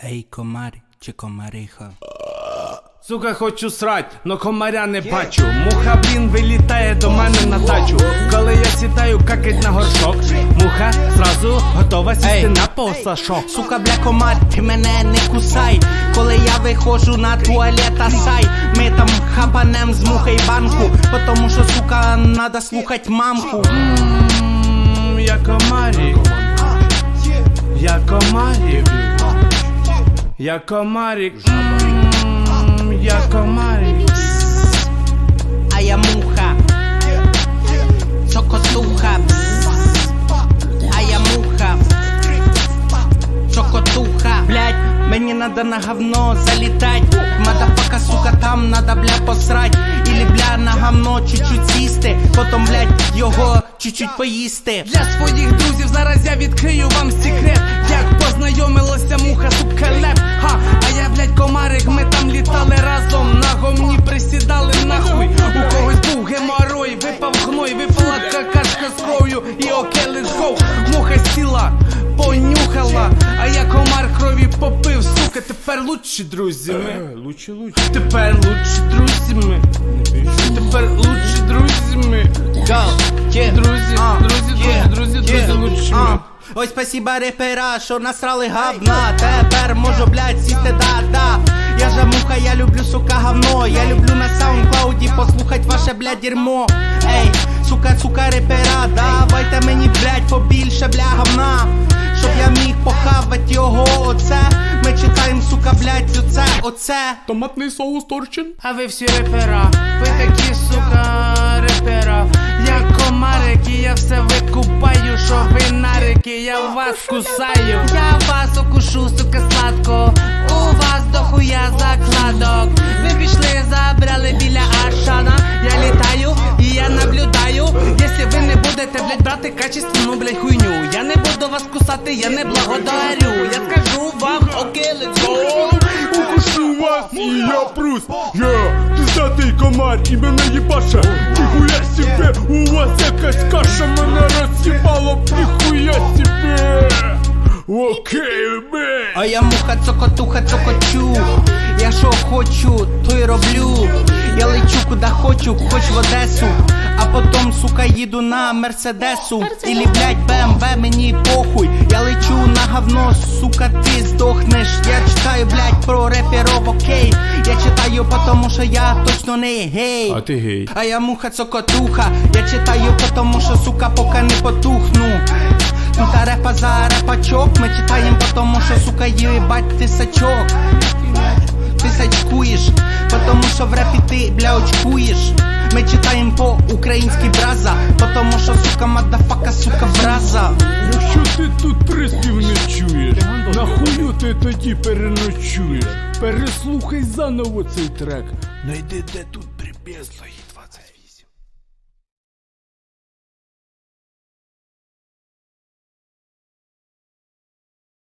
Ей, комар чи комариха? Сука, хочу срать, но комаря не бачу. Муха, блін, вилітає до мене на дачу. Коли я сідаю какать на горшок, муха зразу готова сісти на посашок. Сука, бля, комар, ти мене не кусай. Коли я виходжу на туалет, асай. Ми там хапанем з мухой банку, потому що, сука, надо слухать мамку. Я комарик, я комарик, я комарик, я комарик. А я муха, цокотуха. А я муха, цокотуха. Блять, мені надо на говно залітать. Мадафака, сука, там надо, бля, посрать. Или, бля, на говно чуть-чуть сісти, потом, блять, його чуть-чуть поїсти. Для своїх друзів зараз я відкрию вам секрет. Як познайомилася муха, сука, леп. Ха, а я, блять, комарик, ми там літали разом. На говні присідали нахуй. У когось був геморой, випав гной, випала какашка з кров'ю. І окей, let's go. Муха сіла, понюхала, а я комар крові попив. Сука, тепер лучші друзі ми. Тепер лучші друзі ми. Тепер лучші друзі ми. Друзі, лучші ми. Ой, спасіба репера, що насрали говна. Тепер можу, блядь, сіти, да-да. Я же муха, я люблю, сука, говно. Я люблю на саундклауді послухать ваше, блядь, дерьмо. Ей, сука, репера, давайте мені, блядь, побільше, бля, говна. Щоб я міг похавать його, оце. Ми читаємо, сука, блядь, оце. Томатний соус торчин. А ви всі репера, ви такі, сука, репера. Я комарик і я все викупаю, що ви нарики, я вас кусаю. Я вас укушу, сука, сладко, у вас дохуя закладок. Ви пішли, забрали біля Ашана. Я літаю і я наблюдаю. Якщо ви не будете, блядь, брати качественну, блядь, хуйню, я не буду вас кусати, я не благодарю. Я скажу вам, окей, let's go. Укушу вас і я прус. Пиздатий комар і мене їбаша. Ніхуя себе, у вас якась каша. Мене роз'їбало, ніхуя себе. Окей, бе. А я муха, цокотуха, цокочу. Я що хочу, то й роблю. Я лечу куди хочу, хоч в Одесу. А потом, сука, їду на Мерседесу. Ілі, блядь, БМВ, мені похуй. Я лечу на говно, сука, ти здохнеш. Я читаю, блядь, про реперов, окей. Я читаю, потому що я точно не гей. А ти гей. А я муха, цокотуха. Я читаю, потому що, сука, поки не потухну. Ну та репа за репачок. Ми читаємо, потому що, сука, їбать ти сачок. Ти сачкуєш, потому що в репі ти, бля, очкуєш. Ми читаємо по-українськи браза, потому що, сука, мадафака, сука, браза. Якщо ти тут приспів не чуєш, нахую ти тоді переночуєш? Переслухай заново цей трек. Найди, де тут припєзло, 28.